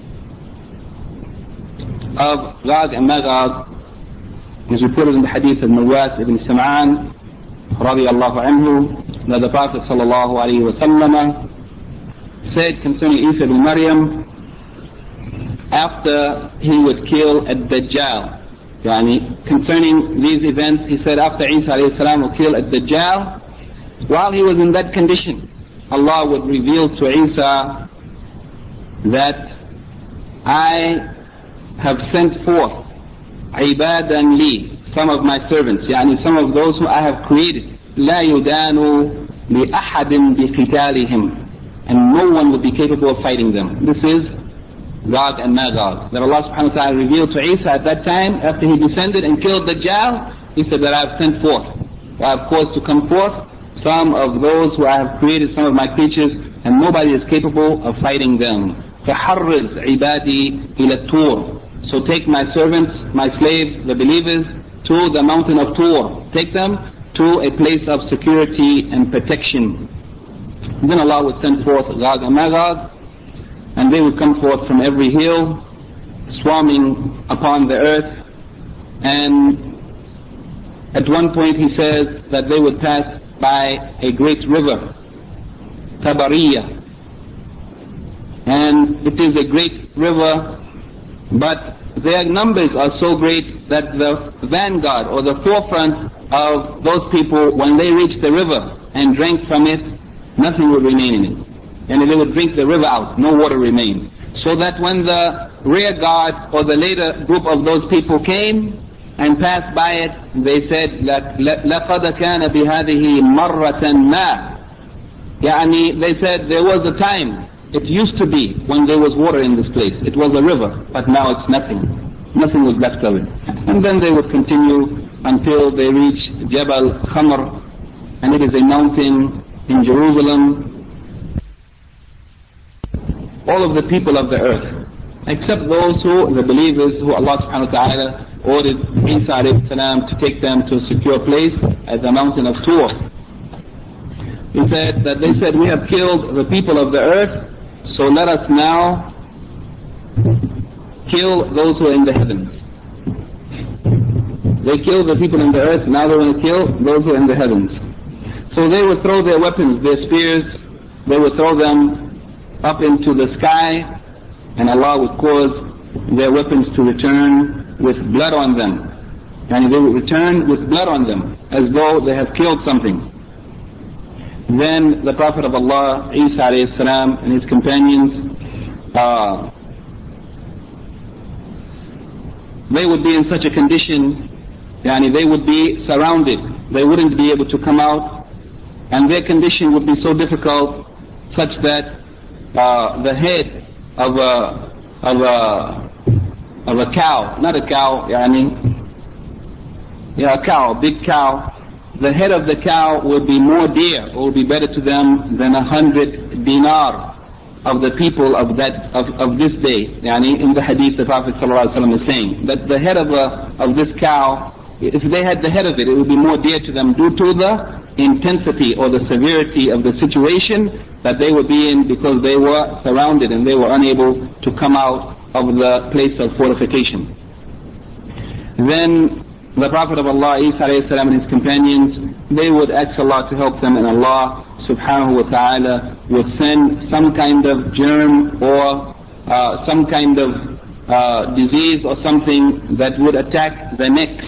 A: of Gog and Magog is reported in the hadith of Nawas ibn Sam'an radiyallahu anhu, that the Prophet sallallahu alayhi wa sallam said concerning Isa ibn Maryam, after he would kill ad-Dajjal, Yani, concerning these events, he said after Isa alayhi salam will kill Ad-Dajjal, while he was in that condition, Allah would reveal to Isa that I have sent forth ibadan li, some of my servants, yani some of those who I have created, la yudanu li ahadin bi qitalihim, and no one would be capable of fighting them. This is Gog and Magog. That Allah subhanahu wa ta'ala revealed to Isa at that time, after he descended and killed Dajjal, he said that I have sent forth, I have caused to come forth some of those who I have created, some of my creatures, and nobody is capable of fighting them. فَحَرِّزْ عِبَادِي إِلَى الطُّورِ. So take my servants, my slaves, the believers, to the mountain of Tur. Take them to a place of security and protection. Then Allah would send forth Gog and Magog, and they would come forth from every hill, swarming upon the earth. And at one point he says that they would pass by a great river, Tabariya. And it is a great river, but their numbers are so great that the vanguard or the forefront of those people, when they reached the river and drank from it, nothing would remain in it. And they would drink the river out, no water remained. So that when the rear guard or the later group of those people came and passed by it, they said, لَقَدْ كَانَ بِهَذِهِ مَرَّةً مَا. Yani, they said there was a time, it used to be when there was water in this place. It was a river, but now it's nothing. Nothing was left of it. And then they would continue until they reach Jabal Khamr, and it is a mountain in Jerusalem. All of the people of the earth, except those who, the believers who Allah subhanahu wa ta'ala ordered Isa alayhi salam to take them to a secure place at the mountain of Tur. He said that they said, we have killed the people of the earth, so let us now kill those who are in the heavens. They killed the people in the earth, now they want to kill those who are in the heavens. So they would throw their weapons, their spears, they would throw them up into the sky, and Allah would cause their weapons to return with blood on them. And they would return with blood on them, as though they have killed something. Then the Prophet of Allah, Isa alayhi salam, and his companions, uh, they would be in such a condition, yani they would be surrounded. They wouldn't be able to come out, and their condition would be so difficult, such that uh, the head of a of a of a cow, not a cow, yani, yeah, a cow, big cow. The head of the cow would be more dear, or would be better to them than a hundred dinar of the people of that of, of this day. Yani, in the hadith, the Prophet ﷺ is saying that the head of a of this cow, if they had the head of it, it would be more dear to them due to the intensity or the severity of the situation that they would be in, because they were surrounded and they were unable to come out of the place of fortification. Then the Prophet of Allah, Isa alayhi salam, and his companions, they would ask Allah to help them, and Allah subhanahu wa ta'ala would send some kind of germ or uh, some kind of uh, disease or something that would attack the necks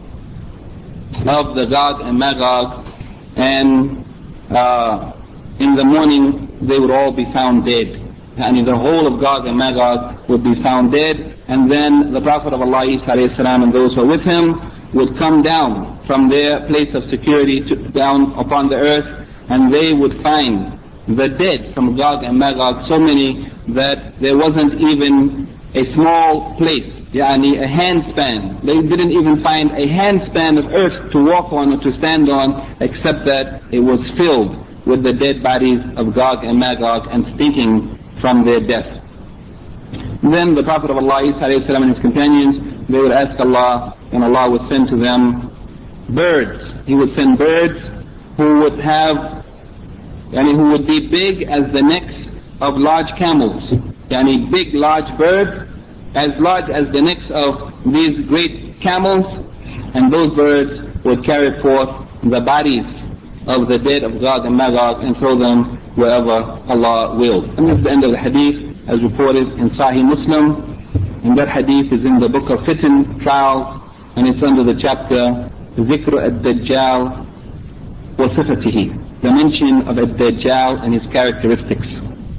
A: of the Gog and Magog, and uh, in the morning they would all be found dead. And the whole of Gog and Magog would be found dead, and then the Prophet of Allah, Isa alayhi salam, and those who are with him would come down from their place of security to, down upon the earth, and they would find the dead from Gog and Magog, so many that there wasn't even a small place, yani a handspan. They didn't even find a handspan of earth to walk on or to stand on, except that it was filled with the dead bodies of Gog and Magog and stinking from their death. Then the Prophet of Allah, Isa alayhi salam, and his companions, they would ask Allah, and Allah would send to them birds. He would send birds who would have, yani who would be big as the necks of large camels. Yani big, large birds, as large as the necks of these great camels, and those birds would carry forth the bodies of the dead of Gog and Magog and throw them wherever Allah willed. And that's the end of the hadith, as reported in Sahih Muslim. And that hadith is in the book of Fitan, Trials, and it's under the chapter Zikr ad-Dajjal wa Sifatihi, the mention of ad-Dajjal and his characteristics.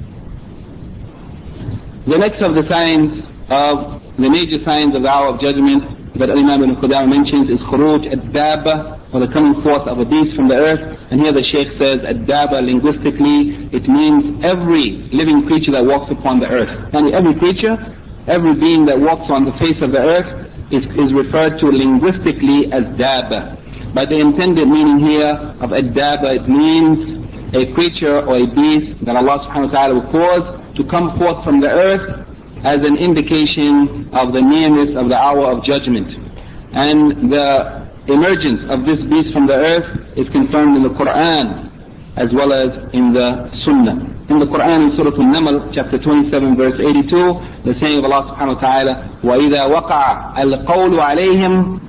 A: The next of the signs of the major signs of the hour of judgment that Imam Ibn Qudama mentions is Khuruj ad-Dabba, or the coming forth of a beast from the earth. And here the Shaykh says ad-Dabba linguistically, it means every living creature that walks upon the earth. And every creature, every being that walks on the face of the earth is, is referred to linguistically as Dabba. But the intended meaning here of ad-Dabba, it means a creature or a beast that Allah subhanahu wa ta'ala will cause to come forth from the earth as an indication of the nearness of the hour of judgment. And the emergence of this beast from the earth is confirmed in the Quran as well as in the Sunnah. In the Quran, in Surah Al-Naml, chapter twenty-seven, verse eighty-two, the saying of Allah subhanahu wa ta'ala, وَإِذَا وَقَعَ الْقَوْلُ عَلَيْهِمْ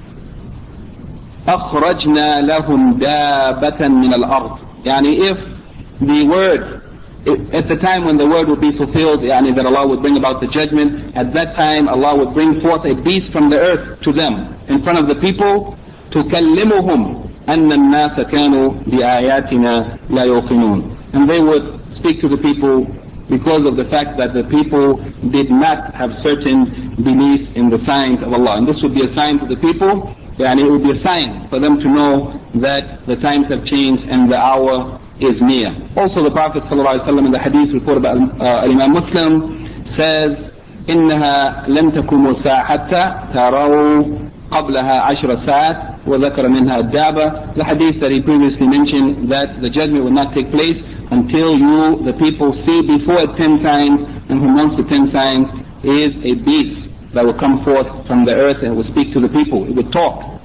A: أَخْرَجْنَا لَهُمْ دَابَةً مِنَ الْأَرْضِ. Yani if the word, at the time when the word would be fulfilled, yani that Allah would bring about the judgment, at that time Allah would bring forth a beast from the earth to them, in front of the people, تُكَلِّمُهُمْ أَنَّ النَّاسَ كَانُوا بِآيَاتِنَا لَا يُوقِنُونَ. And they would speak to the people because of the fact that the people did not have certain beliefs in the signs of Allah. And this would be a sign to the people, and it would be a sign for them to know that the times have changed and the hour is near. Also the Prophet ﷺ in the hadith reported by uh, Imam Muslim says, إِنَّهَا لَن تَكُمُ سَاحَةً تَرَوْا قَبْلَهَا عَشْرَ سَاعَةٍ وَذَكَرَ مِنْهَا الدَّابَةِ. The hadith that he previously mentioned, that the judgment will not take place until you, the people, see before it ten signs, and amongst the ten signs is a beast that will come forth from the earth and will speak to the people. It will talk.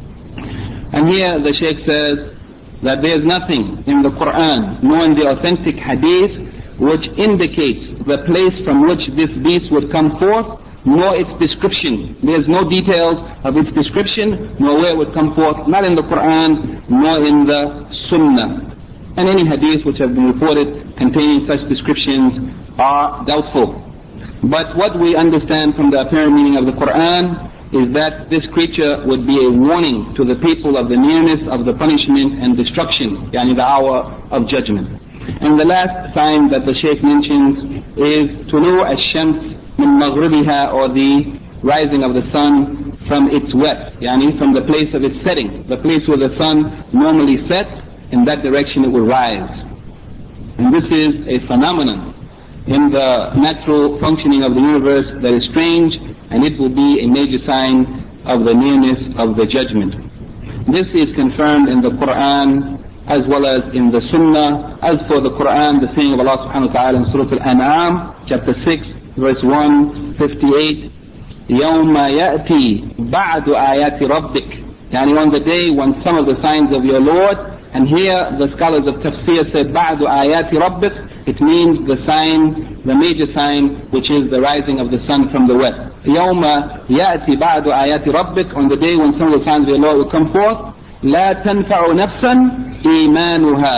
A: And here the Shaykh says that there is nothing in the Quran nor in the authentic hadith which indicates the place from which this beast would come forth, nor its description. There is no details of its description, nor where it would come forth, not in the Quran nor in the Sunnah. And any hadith which have been reported containing such descriptions are doubtful. But what we understand from the apparent meaning of the Quran is that this creature would be a warning to the people of the nearness of the punishment and destruction, yani the hour of judgment. And the last sign that the Shaykh mentions is Tulu ash-shams min maghribiha, or the rising of the sun from its west, yani from the place of its setting, the place where the sun normally sets, in that direction it will rise. And this is a phenomenon in the natural functioning of the universe that is strange, and it will be a major sign of the nearness of the judgment. This is confirmed in the Quran as well as in the Sunnah. As for the Quran, the saying of Allah subhanahu wa ta'ala in Surah Al-An'am, chapter six, verse one fifty-eight, يَوْمَ يَأْتِي بَعْدُ آيَاتِ رَبِّكَ, yani on the day when some of the signs of your Lord, and here the scholars of tafsir said بَعْدُ آيَاتِ رَبِّكَ, it means the sign, the major sign, which is the rising of the sun from the west. يَوْمَ يَأْتِي بَعْدُ آيَاتِ رَبِّكَ, on the day when some of the signs of your Lord will come forth, لَا تَنْفَعُ نَفْسًا إِيمَانُهَا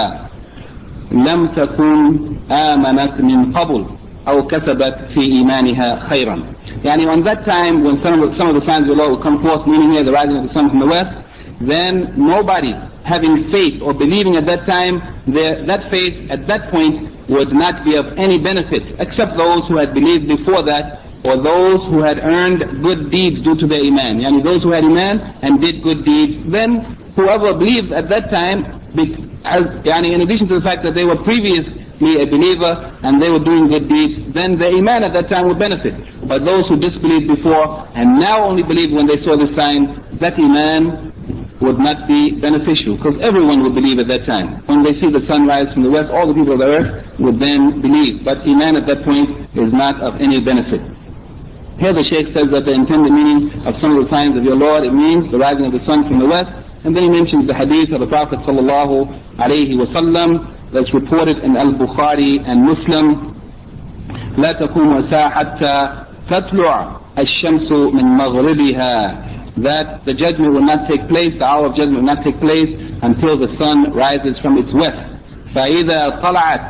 A: لَمْ تَكُنْ آمَنَتْ مِنْ قَبْلُ أَوْ كَسَبَتْ فِي إِيمَانِهَا خَيْرًا. Yani on that time when some of, the, some of the signs of the Lord will come forth, meaning here the rising of the sun from the west, then nobody having faith or believing at that time, their, that faith at that point would not be of any benefit, except those who had believed before that, or those who had earned good deeds due to their iman. Yani those who had iman and did good deeds, then whoever believed at that time, as, yani in addition to the fact that they were previously a believer and they were doing good deeds, then their iman at that time would benefit. But those who disbelieved before and now only believed when they saw the sign, that iman would not be beneficial, because everyone would believe at that time. When they see the sun rise from the west, all the people of the earth would then believe. But iman at that point is not of any benefit. Here the Shaykh says that the intended meaning of some of the signs of your Lord, it means the rising of the sun from the west. And then he mentions the hadith of the Prophet sallallahu alayhi wa sallam that's reported in Al-Bukhari and Muslim. لا تقوم الساعة حتى تطلع الشمس من مغربها, that the judgment will not take place, the hour of judgment will not take place until the sun rises from its west. فَإِذَا طَلَعَتْ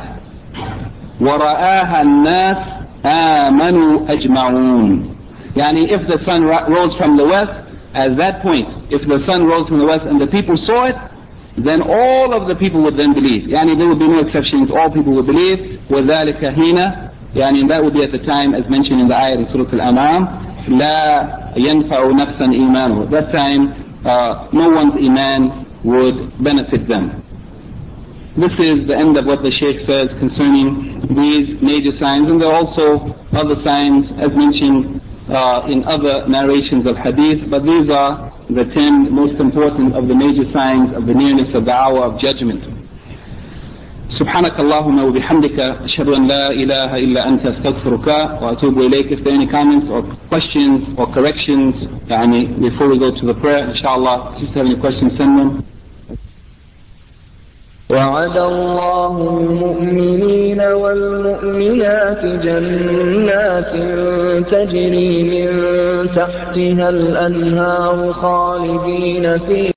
A: وَرَآهَا النَّاسِ آمَنُوا أَجْمَعُونَ. Yani if the sun rose from the west at that point, if the sun rose from the west and the people saw it, then all of the people would then believe. Yani there would be no exceptions, all people would believe. وَذَلِكَ هِينَ, yani and that would be at the time, as mentioned in the ayah in Surah Al-An'am, لَا يَنْفَعُ نَفْسًا إِيمَانُهُ. That time, uh, no one's iman would benefit them. This is the end of what the Shaykh says concerning these major signs, and there are also other signs as mentioned uh, in other narrations of hadith, but these are the ten most important of the major signs of the nearness of the hour of judgment. سبحانك اللهم وبحمدك أشهد أن لا إله إلا أنت أستغفرك وأتوب إليك. If there are any comments or questions or corrections يعني, before we go to the prayer, inshallah, if you have any questions, send them.
B: وعد الله المؤمنين والمؤمنات جنات تجري من تحتها الأنهار خالدين فيها